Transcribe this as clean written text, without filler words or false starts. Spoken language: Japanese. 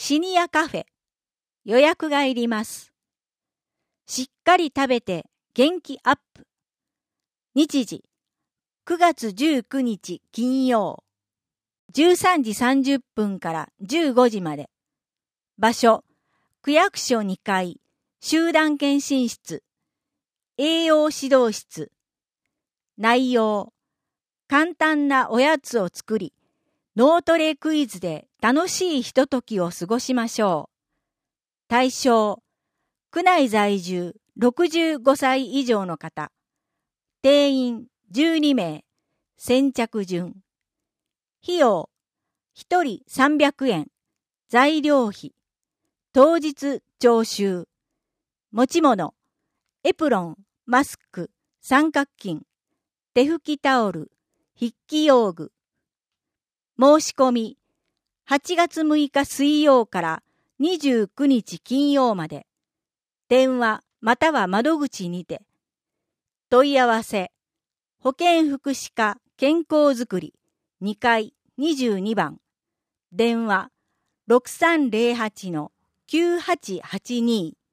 シニアカフェ。予約がいります。しっかり食べて元気アップ。日時、9月19日金曜。13時30分から15時まで。場所、区役所2階、集団検診室、栄養指導室。内容、簡単なおやつを作り、脳トレクイズで楽しいひとときを過ごしましょう。対象、区内在住65歳以上の方。定員12名。先着順。費用、1人300円。材料費。当日徴収。持ち物、エプロン、マスク、三角巾、手拭きタオル、筆記用具。申し込み、8月6日水曜から29日金曜まで。電話または窓口にて。問い合わせ、保健福祉課健康づくり2階22番。電話 6308-9882